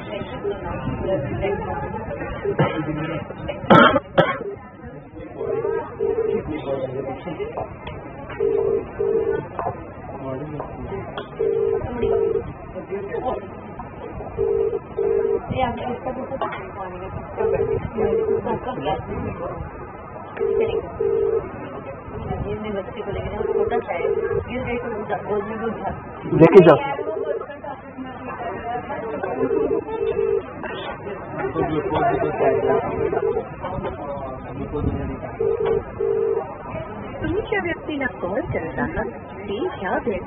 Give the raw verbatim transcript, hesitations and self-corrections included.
लेके जाओ। तुम्ही ज्या व्यक्तीला कॉल करत आहात ते ह्या